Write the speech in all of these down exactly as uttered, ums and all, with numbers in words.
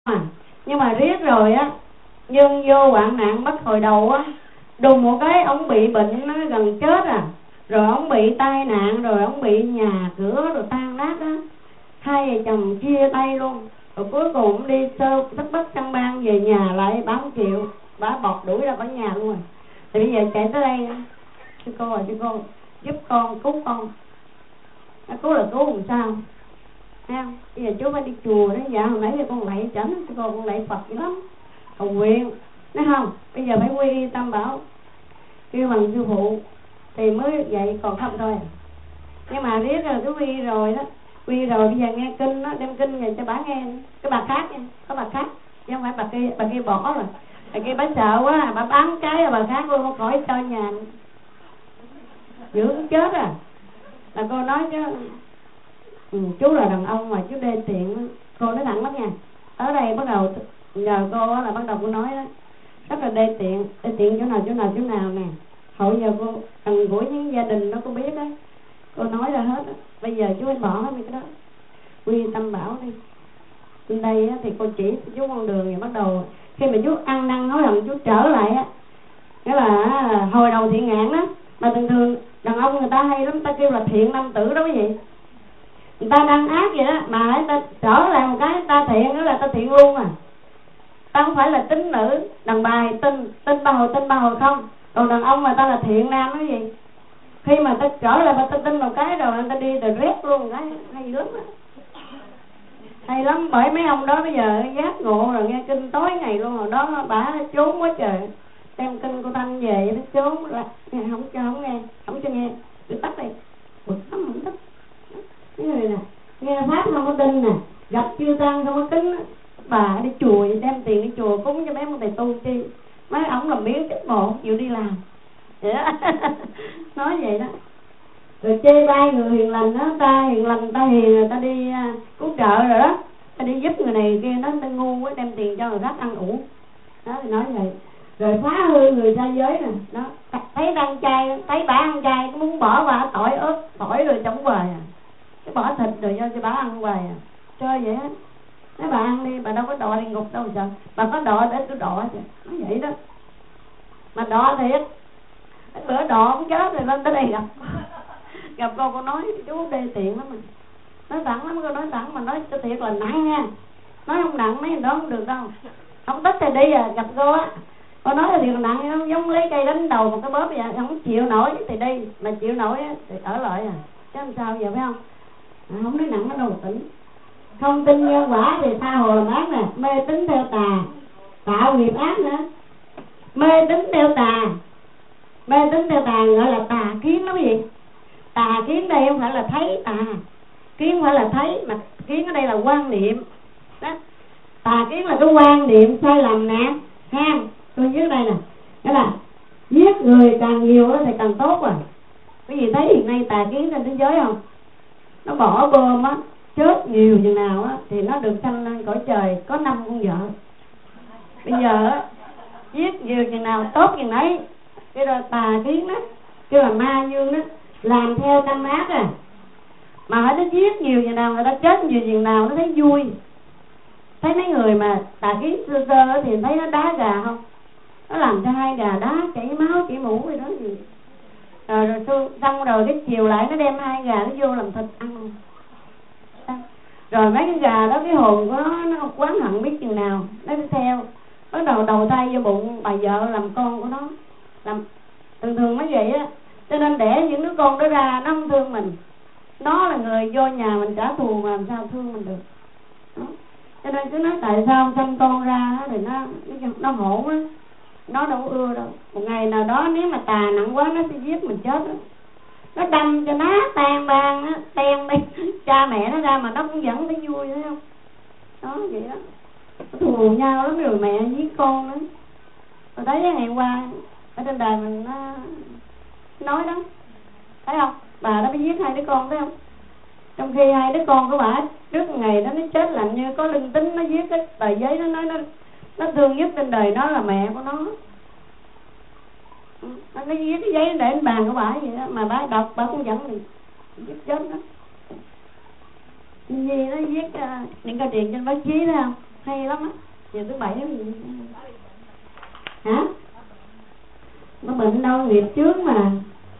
à. Nhưng mà riết rồi á, nhân vô hoạn nạn bắt hồi đầu á, đùng một cái ông bị bệnh nó gần chết à, rồi ông bị tai nạn, rồi ông bị nhà cửa rồi tan nát á, hai vợ chồng chia tay luôn. Rồi cuối cùng ông đi sơ thất bất căn ban về nhà lại bán triệu, bà bọt đuổi ra khỏi nhà luôn rồi. Thì bây giờ chạy tới đây, sư cô à sư cô giúp con cứu con. À, cứu là cứu làm sao? Thấy không? Bây giờ chú phải đi chùa đó. Dạ hồi nãy thì con lạy chánh, sư cô con lạy Phật dữ lắm, cầu nguyện, thấy không? Bây giờ phải quy y Tam Bảo, kêu bằng sư phụ thì mới vậy, còn không thôi. Nhưng mà riết rồi cứ quy rồi đó, quy rồi bây giờ nghe kinh đó, đem kinh về cho bà nghe, cái bà khác nha, có bà khác chứ không phải bà kia, bà kia bỏ rồi. Bà kia bà sợ quá, bà bán cái rồi bà khác luôn, không khỏi cho nhà dữ cũng chết à. Là cô nói chứ ừ, chú là đàn ông mà chú đê tiện. Cô nói thẳng lắm nha. Ở đây bắt đầu nhờ cô là bắt đầu cô nói đó, rất là đê tiện. Đê tiện chỗ nào chỗ nào chỗ nào nè. Hồi giờ cô gần gũi những gia đình đó cô biết á, cô nói ra hết á. Bây giờ chú phải bỏ hết mấy cái đó, quy Tam Bảo đi. Bên đây á, thì cô chỉ chú con đường thì bắt đầu khi mà chú ăn năn hối hận chú trở lại á, nghĩa là hồi đầu thiện ngạn đó. Mà thường thường đàn ông người ta hay lắm, ta kêu là thiện nam tử đó quý vị. Người ta đang ác vậy đó mà người ta trở lại một cái ta thiện nữa là ta thiện luôn à. Ta không phải là tính nữ, đàn bà tin tin ba hồi tin ba hồi không, còn đàn ông mà ta là thiện nam đó gì. Khi mà ta trở lại ta tin một cái rồi người ta đi rồi rét luôn cái hay lắm á, hay lắm. Bởi mấy ông đó bây giờ giác ngộ rồi nghe kinh tối ngày luôn. Hồi đó bà trốn quá trời, đem kinh cô Thanh về nó trốn là không cho không nghe, không cho nghe, cứ tắt đi, bực lắm không thích. Cái người nè nghe pháp không có tin nè, gặp chư tăng không có kính, bà đi chùa đem tiền đi chùa cúng cho mấy ông thầy tu chi, mấy ông làm miếng chết bộ chịu đi làm vậy đó. Nói vậy đó. Rồi chê bai người hiền lành đó, ta hiền lành ta hiền rồi ta đi uh, cứu trợ rồi đó, ta đi giúp người này kia, nó ta ngu quá đem tiền cho người khác ăn ủ đó, thì nói vậy. Rồi phá hư người xa giới nè đó, thấy ăn chay, thấy bà ăn chay cũng muốn bỏ bà tỏi ớt tỏi rồi chống về à, cái bỏ thịt rồi cho cho bà ăn về à, chơi vậy á. Nói bà ăn đi, bà đâu có đọa địa ngục đâu sợ, bà có đọa để tôi đọa chứ, nói vậy đó. Mà đọa thiệt, bữa đọa cũng chết rồi lên tới đây gặp gặp cô cô nói chú đê tiện lắm. Mình nói thẳng lắm, cô nói thẳng mà nói cho thiệt là nặng nha, nói không nặng mấy người đó không được đâu. Không thích thì đi à, gặp cô á, cô nói là thiệt là nặng, không giống lấy cây đánh đầu một cái bóp vậy, không chịu nổi thì đi, mà chịu nổi thì ở lại à, chứ làm sao giờ phải không? À, không nói nặng ở đâu tỉnh. Không tin nhân quả thì tha hồ làm ác nè, mê tín theo tà tạo nghiệp ác nữa. Mê tín theo tà, mê tín theo tà gọi là tà kiến đó quý vị. Tà kiến đây không phải là thấy tà, kiến không phải là thấy, mà kiến ở đây là quan niệm đó. Tà kiến là cái quan niệm sai lầm nè ha. Tôi dưới đây nè, đó là giết người càng nhiều thì càng tốt à. Quý vị thấy hiện nay tà kiến trên thế giới không? Nó bỏ bơm á, chết nhiều chừng nào á thì nó được sanh lên cõi trời có năm con vợ. Bây giờ á giết nhiều chừng nào tốt chừng ấy. Cái đó tà kiến đó, kêu là ma dương đó, làm theo tâm ác à. Mà hãy nó giết nhiều chừng nào, người ta chết nhiều chừng nào nó thấy vui. Thấy mấy người mà tà kiến sơ sơ thì thấy nó đá gà không? Nó làm cho hai gà đá chảy máu chảy mũ gì đó gì. Rồi rồi xong rồi cái chiều lại nó đem hai gà nó vô làm thịt ăn luôn. Rồi mấy cái gà đó cái hồn của nó nó quán hận biết chừng nào nó đi theo, bắt đầu đầu tay vô bụng bà vợ làm con của nó, làm thường thường nó vậy á. Cho nên đẻ những đứa con đó ra nó không thương mình, nó là người vô nhà mình trả thù mà làm sao thương mình được đó. Cho nên cứ nói tại sao sinh con ra thì nó nó hỗn á, nó đâu có ưa đâu. Một ngày nào đó nếu mà tà nặng quá nó sẽ giết mình chết đó. Nó đâm cho nát tan ban á, ten đi cha mẹ nó ra mà nó cũng vẫn thấy vui, thấy không? Đó vậy đó, nó thù nhau lắm, rồi mẹ giết con đó. Tôi thấy ngày qua ở trên đài mình nó nói đó, thấy không? Bà đó mới giết hai đứa con, thấy không? Trong khi hai đứa con của bà trước ngày đó nó chết lạnh như có linh tính, nó viết cái tờ giấy nó nói nó nó thương nhất trên đời nó là mẹ của nó. Nó viết cái giấy để lên bàn của bà vậy đó, mà bà đọc bà cũng vẫn thì viết chết đó. Vì nó viết uh, những câu chuyện trên báo chí đó không? hay lắm á. Giờ thứ bảy gì hả? Có bệnh đâu, nghiệp trước mà.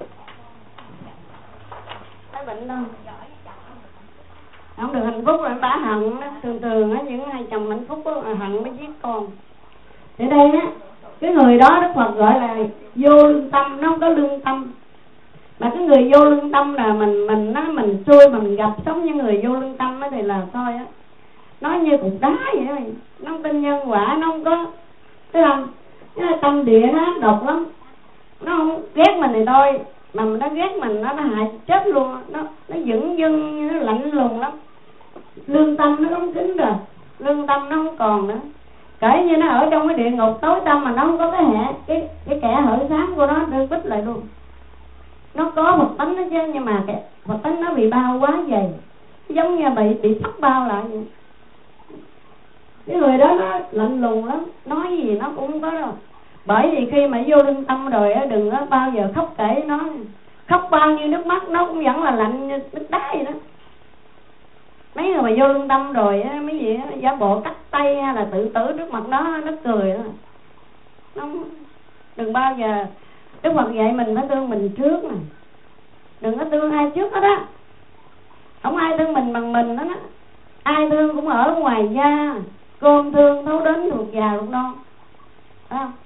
Cái bệnh đâu không được hạnh phúc rồi bá hận đó. Thường thường á những hai chồng hạnh phúc á, hận mới giết con. Ở đây á, cái người đó Đức Phật gọi là vô lương tâm, nó không có lương tâm. Mà cái người vô lương tâm là mình mình nó mình xui mình gặp sống như người vô lương tâm á thì là thôi á, nó như cục đá vậy đó. Nó không tin nhân quả, nó không có, thấy không? Nó tâm địa nó ác độc lắm. Nó không ghét mình thì thôi, mà nó ghét mình nó nó hại chết luôn. Nó nó dửng dưng, nó lạnh lùng lắm. Lương tâm nó đóng kín rồi, lương tâm nó không còn nữa. Kể như nó ở trong cái địa ngục tối tăm mà nó không có cái hệ cái cái kẻ hở sáng của nó đưa bích lại luôn. Nó có Phật tánh đó chứ, nhưng mà cái Phật tánh nó bị bao quá dày, giống như bị bị sắp bao lại vậy. Cái người đó nó lạnh lùng lắm, nói gì nó cũng không có đâu. Bởi vì khi mà vô lương tâm rồi á, đừng có bao giờ khóc kể nó. Khóc bao nhiêu nước mắt nó cũng vẫn là lạnh như nước đá vậy đó. Mấy người mà vô lương tâm rồi á, mấy gì á, giả bộ cắt tay hay là tự tử trước mặt nó, nó cười đó. Nó đừng bao giờ. Đức Phật dạy mình phải thương mình trước nè, đừng có thương ai trước hết á. Không ai thương mình bằng mình đó đó. Ai thương cũng ở ngoài da, cơm thương thấu đến ruột già ruột non, phải không?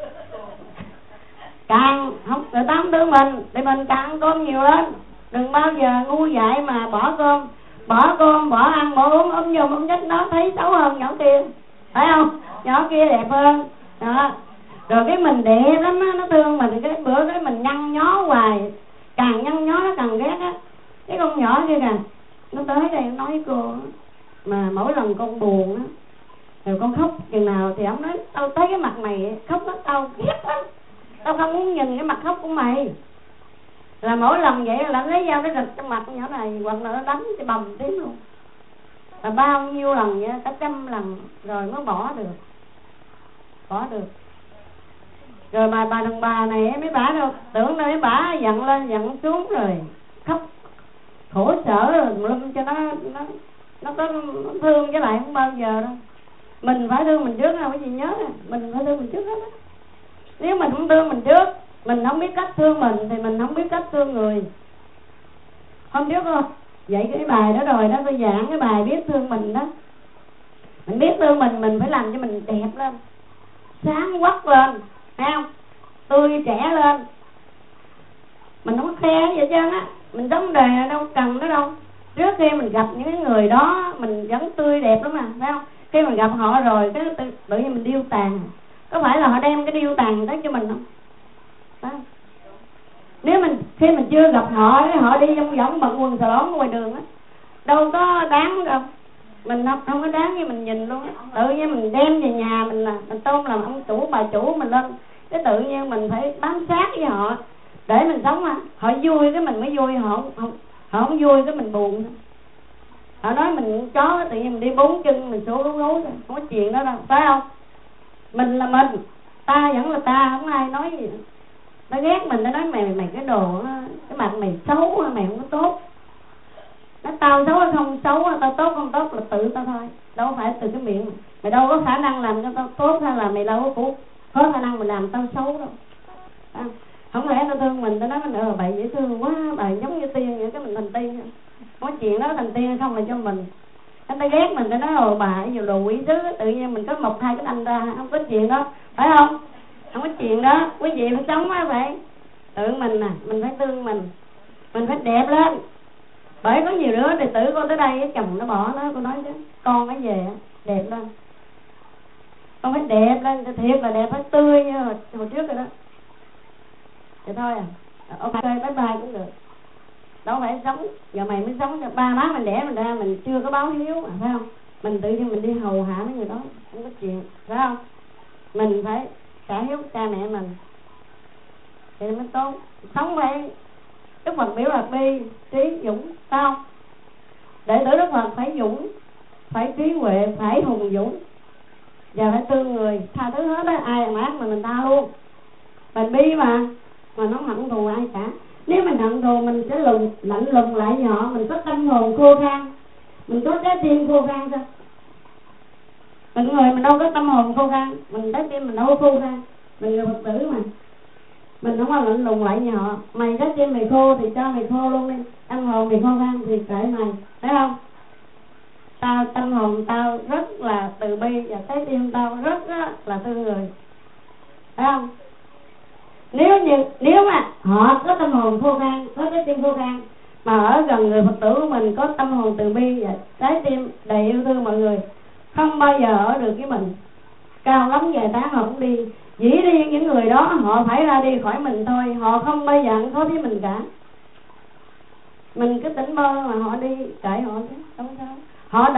Càng không, người ta không thương mình thì mình càng ăn cơm nhiều lên. Đừng bao giờ ngu dại mà bỏ cơm, bỏ cơm, bỏ ăn, bỏ uống, ốm vô ốm chết, nó thấy xấu hơn nhỏ kia, phải không? Nhỏ kia đẹp hơn đó. Rồi cái mình đẹp lắm á, nó thương mình, cái bữa cái mình nhăn nhó hoài, càng nhăn nhó nó càng ghét á. Cái con nhỏ kia kìa, nó tới đây nó nói với cô á, mà mỗi lần con buồn á, rồi con khóc chừng nào thì ông nói tao thấy cái mặt mày khóc á, tao ghét lắm, tao không muốn nhìn cái mặt khóc của mày. Là mỗi lần vậy là lấy dao nó rịch trong mặt con nhỏ này, hoặc là nó đánh cái bầm tím luôn. Là bao nhiêu lần vậy, cả trăm lần rồi mới bỏ được, bỏ được. Rồi mà bà đàn bà này mấy bả đâu, tưởng đâu mấy bả giận lên giận xuống rồi khóc khổ sở rồi lum cho nó nó nó có nó thương với lại không bao giờ đâu. Mình phải thương mình trước, không có gì nhớ, mình phải thương mình trước hết á. Nếu mình không thương mình trước, mình không biết cách thương mình thì mình không biết cách thương người. Hôm trước không vậy cái bài đó rồi đó, tôi giảng cái bài biết thương mình đó. Mình biết thương mình, mình phải làm cho mình đẹp lên, sáng quắc lên, thấy không? Tươi trẻ lên. Mình không có khe vậy trơn á. Mình sống đời đâu cần nó đâu. Trước khi mình gặp những cái người đó mình vẫn tươi đẹp lắm mà, phải không? Khi mình gặp họ rồi cái tự, tự nhiên mình điêu tàn. Có phải là họ đem cái điêu tàn tới cho mình không? Phải không? Nếu mình khi mình chưa gặp họ, họ đi trong võng bận quần xà lón ngoài đường á, đâu có đáng đâu. Mình không, không có đáng như mình nhìn luôn á. Tự nhiên mình đem về nhà mình là mình tôn làm ông chủ bà chủ mình lên, cái tự nhiên mình phải bám sát với họ để mình sống mà. Họ vui cái mình mới vui, họ không, họ không vui cái mình buồn. Họ nói mình chó, tự nhiên mình đi bốn chân mình số gấu gấu rồi, không có chuyện đó đâu, phải không? Mình là mình, ta vẫn là ta, không ai nói gì. Nó ghét mình, nó nói mày mày cái đồ, cái mặt mày xấu, mày không có tốt. Nó tao xấu hay không xấu, tao tốt không tốt là tự tao thôi, đâu phải từ cái miệng mày. Mày đâu có khả năng làm cho tao tốt, hay là mày đâu có cũng có khả năng mình làm tao xấu đâu. À, không lẽ tao thương mình, tao nói mình ờ bậy dễ thương quá, bậy giống như tiên vậy, cái mình thành tiên. Có chuyện đó thành tiên hay không là cho mình. Anh ta ghét mình, ta nói ồ bà nhiều đồ quỷ sứ, tự nhiên mình có một hai cái anh ra, không có chuyện đó, phải không? Không có chuyện đó. Quý vị phải sống á vậy. Tự mình nè, mình phải thương mình, mình phải đẹp lên. Bởi có nhiều đứa đệ tử con tới đây cái chồng nó bỏ nó, con nói chứ con phải về đẹp lên, con phải đẹp lên, thiệt là đẹp, phải tươi như hồi, hồi trước rồi đó. Vậy thôi à, ok bye bye cũng được. Đâu phải sống, giờ mày mới sống cho ba má mình đẻ mình ra, mình chưa có báo hiếu mà, phải không? Mình tự nhiên mình đi hầu hạ mấy người đó, không có chuyện, phải không? Mình phải trả hiếu cha mẹ mình thì mới tốt. Sống phải Đức Phật biểu là bi, trí, dũng, phải không? Đệ tử Đức Phật phải dũng, phải trí huệ, phải hùng dũng và phải thương người, tha thứ hết á. Ai làm ác mà mình tha luôn. Mình bi mà, mà nó không hận thù ai cả. Nếu mình hận thù mình sẽ lùng, lạnh lùng lại nhỏ, mình có tâm hồn khô khan, mình có trái tim khô khan sao? Mình người mình đâu có tâm hồn khô khan, mình trái tim mình đâu có khô khan, mình người Phật tử mà, mình không có lạnh lùng lại nhà họ. Mày trái tim mày khô thì cho mày khô luôn đi, tâm hồn mày khô khan thì kệ mày, thấy không? Tao tâm hồn tao rất là từ bi và trái tim tao rất là thương người, thấy không? Nếu như nếu mà họ có tâm hồn khô khan, có trái tim khô khan, mà ở gần người Phật tử của mình có tâm hồn từ bi và trái tim đầy yêu thương mọi người, không bao giờ ở được với mình. Cao lắm vài tháng họ cũng đi. Dĩ đi những người đó họ phải ra đi khỏi mình thôi, họ không bao giờ có với mình cả. Mình cứ tỉnh bơ mà họ đi kệ họ chứ, không sao. Họ